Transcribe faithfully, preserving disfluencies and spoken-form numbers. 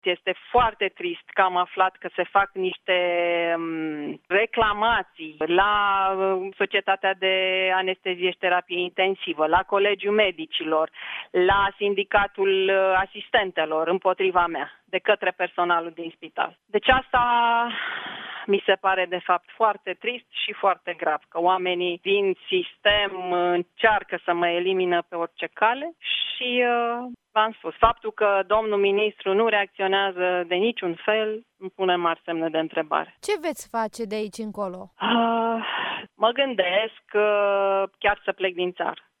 Este foarte trist că am aflat că se fac niște reclamații la Societatea de Anestezie și Terapie Intensivă, la Colegiul Medicilor, la Sindicatul Asistentelor împotriva mea, de către personalul din spital. Deci asta mi se pare de fapt foarte trist și foarte grav, că oamenii din sistem încearcă să mă elimină pe orice cale și uh, v-am spus, faptul că domnul ministru nu reacționează de niciun fel îmi pune mari semne de întrebare. Ce veți face de aici încolo? Uh, mă gândesc uh, chiar să plec din țară.